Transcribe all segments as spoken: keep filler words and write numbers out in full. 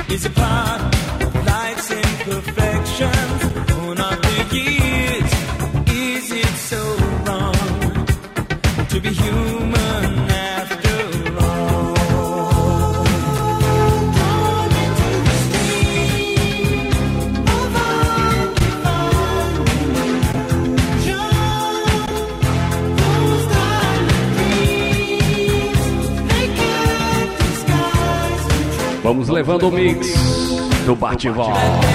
is a part of life's imperfections. One of the years, is it so wrong to be human after all? Drawn into the stream of undefined illusion, those diamond dreams, they can't disguise the truth. Vamos levando o mix do bate-volta.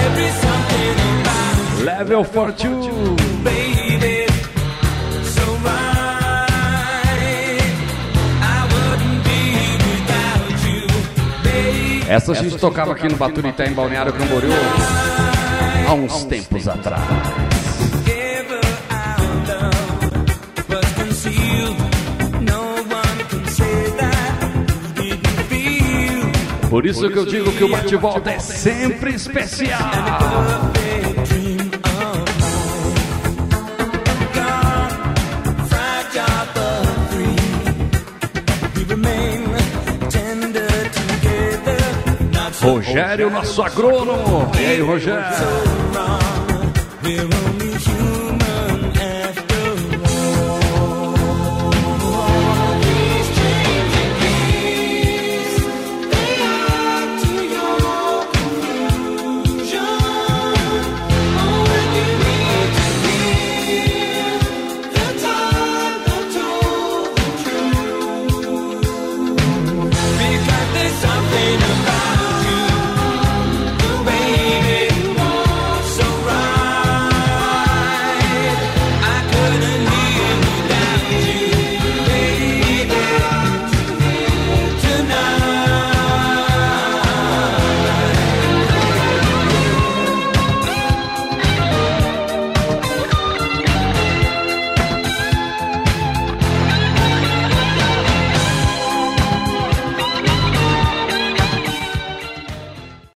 Level quarenta e dois. Baby, so right, I wouldn't be without you, baby. Essa a gente tocava aqui no Baturité, em Balneário Camboriú, há uns tempos atrás. Together our love was concealed. No one can say that you didn't feel. Por isso que eu digo que o bate-volta é sempre especial. Perfect dream of mine. Gone, fragile but free. We remain tender together. Not so Rogério, nosso agrônomo. E aí, Rogério? wrong. We're only